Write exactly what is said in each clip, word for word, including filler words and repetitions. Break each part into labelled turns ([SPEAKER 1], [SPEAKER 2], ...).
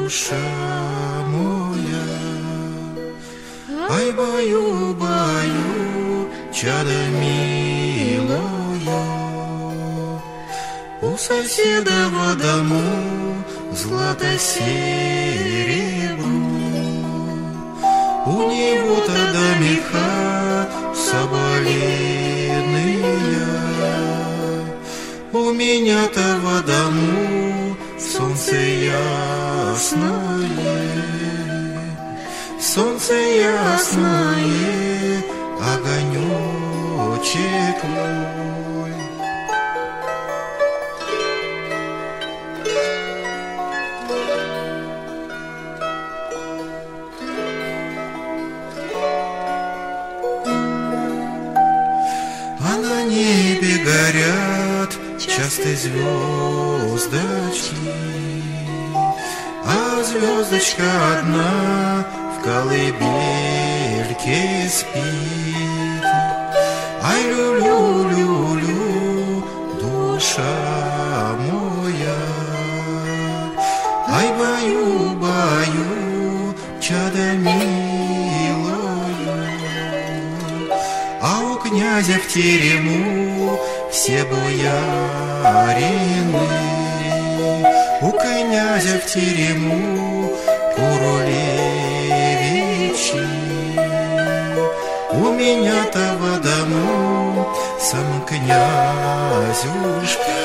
[SPEAKER 1] душа моя. Ай, баю, баю, чадо милое, у соседа в дому злато серебро. У него-то домиха соболенные, у меня-то в дому солнце ясное, солнце ясное, огонечек мой. А на небе горят часто звездочки, а звездочка одна в колыбельке спит. Ай, лю-лю-лю-лю, душа моя. Ай, баю-баю, чадо милое, а у князя в терему все боярины, у князя в терему королевичи. У меня-то в дому сам князюшка,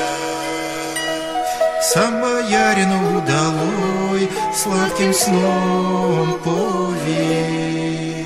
[SPEAKER 1] сам боярин удалой сладким сном повей.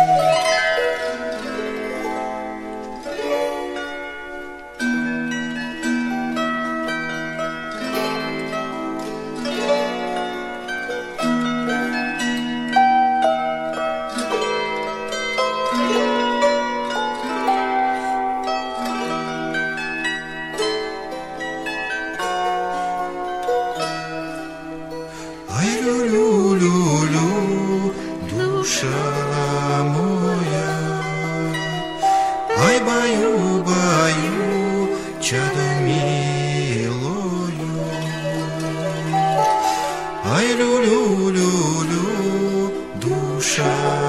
[SPEAKER 1] Ай, лю-лю-лю-лю, душа моя. Ай, баю-баю, чадо милое. Ай, лю-лю-лю-лю, душа